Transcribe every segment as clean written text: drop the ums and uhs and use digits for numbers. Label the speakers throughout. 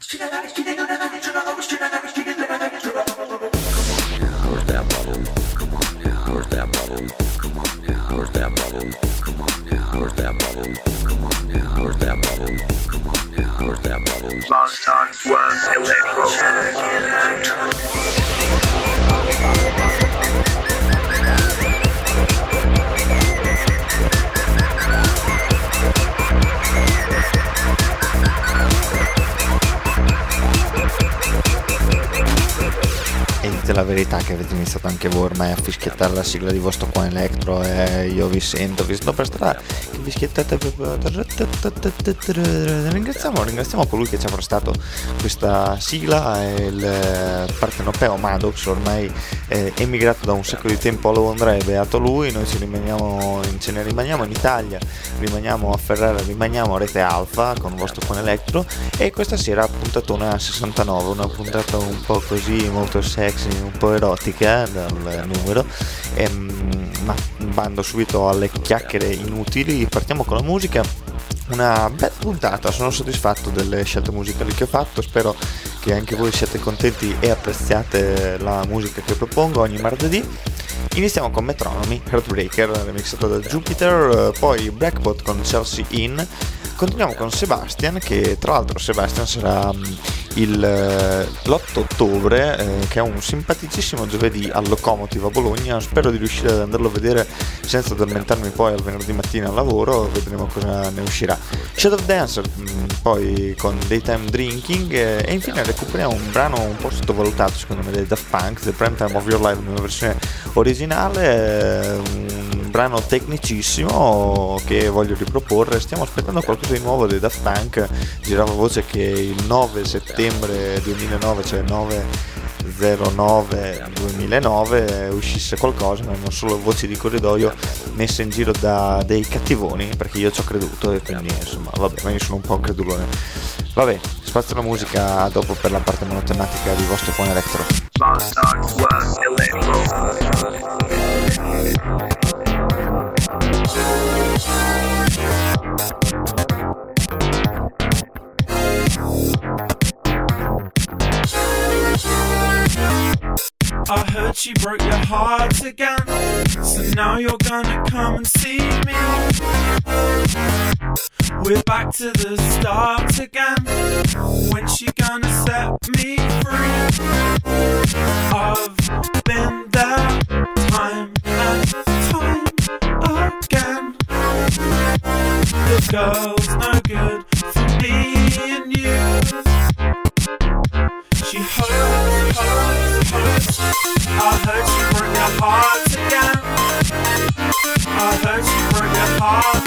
Speaker 1: La verità che avete iniziato anche voi ormai a fischiettare la sigla di vostro Quan Electro e io vi sento per strada che fischiettate. Ringraziamo colui che ci ha prestato questa sigla, il partenopeo Maddox, ormai emigrato da un sacco di tempo a Londra, è beato lui. Noi ce ne rimaniamo in Italia, rimaniamo a Ferrara, rimaniamo a Rete Alfa con il vostro Quan Electro, e questa sera puntatona 69, una puntata un po' così, molto sexy, un po' erotica dal numero, ma bando subito alle chiacchiere inutili. Partiamo con la musica, una bella puntata, sono soddisfatto delle scelte musicali che ho fatto, spero che anche voi siate contenti e apprezziate la musica che propongo ogni martedì. Iniziamo con Metronomy, Heartbreaker, remixato da Jupiter, poi Blackbot con Chelsea Inn. Continuiamo con Sebastian, che tra l'altro Sebastian sarà l'8 ottobre, che è un simpaticissimo giovedì al Locomotive a Bologna. Spero di riuscire ad andarlo a vedere senza addormentarmi poi al venerdì mattina al lavoro, vedremo cosa ne uscirà. Shadow Dancer, poi con Daytime Drinking, e infine recuperiamo un brano un po' sottovalutato secondo me dei Daft Punk, The Prime Time of Your Life nella versione originale, un brano tecnicissimo che voglio riproporre. Stiamo aspettando qualcosa di nuovo dei Daft Punk, girava voce che il 9 settembre 2009, cioè 9/09/2009, uscisse qualcosa, ma non solo voci di corridoio messe in giro da dei cattivoni, perché io ci ho creduto e quindi insomma vabbè, ma io sono un po' un credulone. Vabbè, spazio alla musica, a dopo per la parte monotematica di vostro Quan Electro.
Speaker 2: I heard she broke your heart again, so now you're gonna come and see me. We're back to the start again, when's she gonna set me free? I've been there time and time again. The girl's no good for me and you. She hurts, hurts, hurts. I heard she broke your heart again. I heard she broke your heart.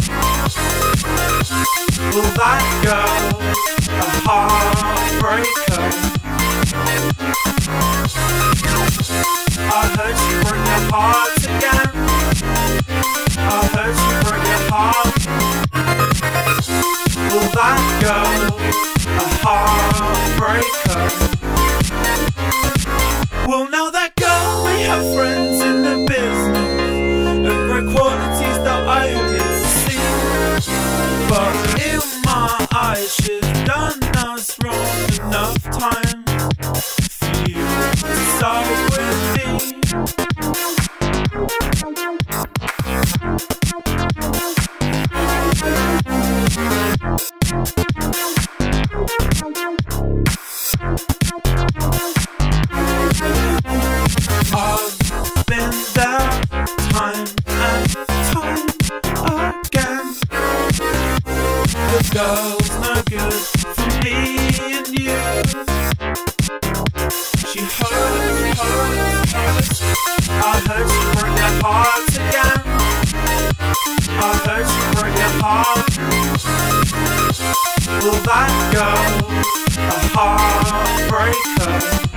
Speaker 2: Well, that girl's a heartbreaker. I heard she broke your heart again. I heard she broke your heart. Well, that girl's a heartbreaker. Well, now that girl may have friends in the business and great qualities that I have yet to see, but in my eyes she's done us wrong enough time for you to side with me. I've been there time and time again. The girl's no good for me and you. She hurts, hurts, hurts. I heard she broke your heart again. I heard she broke your heart. Well, that girl's a heartbreaker.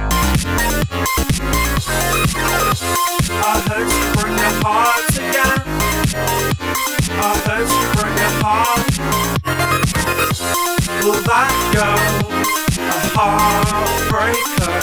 Speaker 2: I heard you broke your heart again. I heard you broke your heart. Well, that girl's a heartbreaker.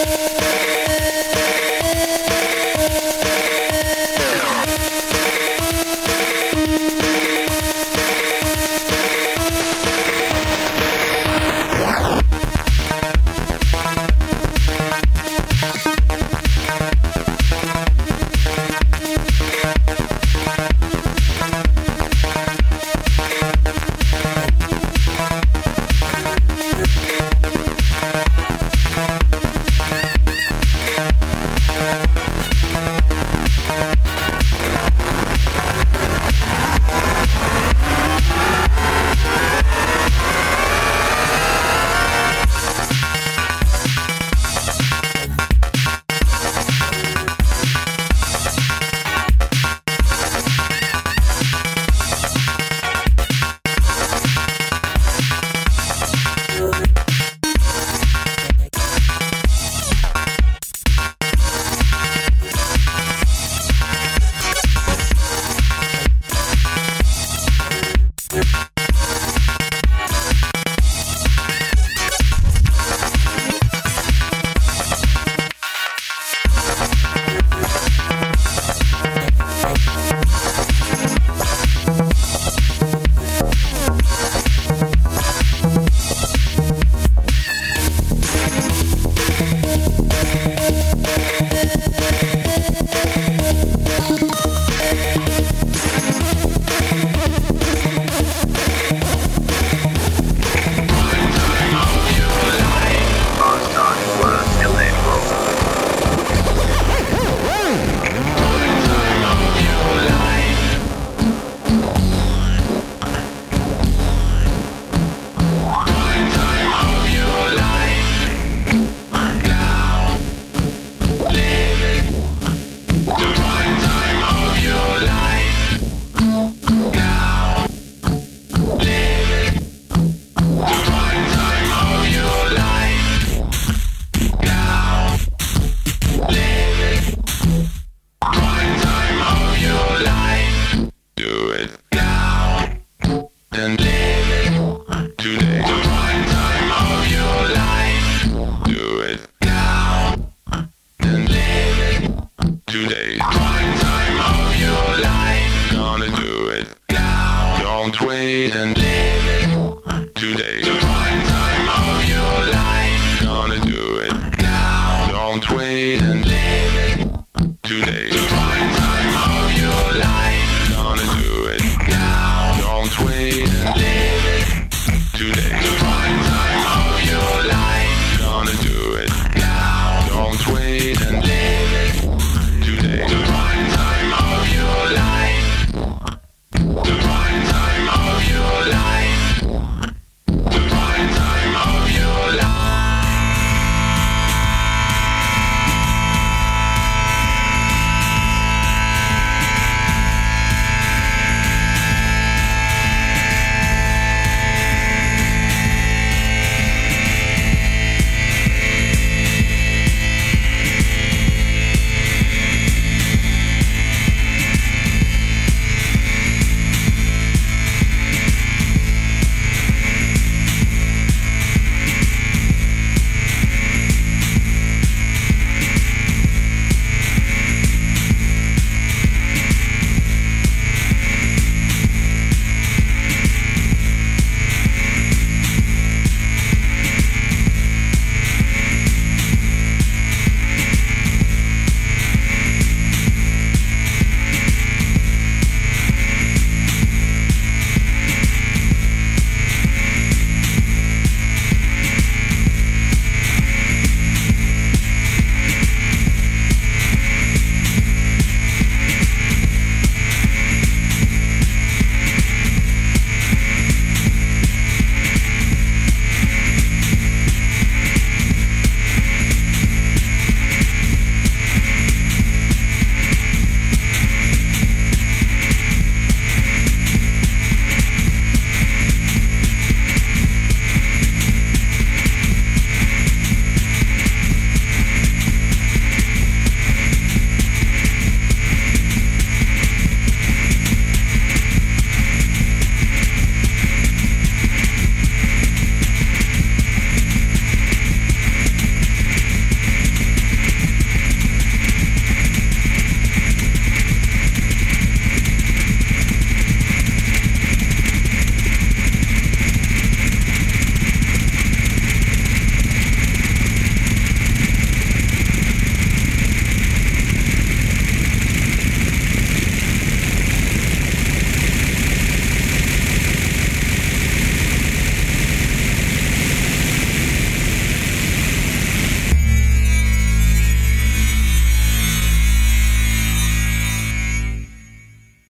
Speaker 3: Today. Gonna do it now. Don't wait and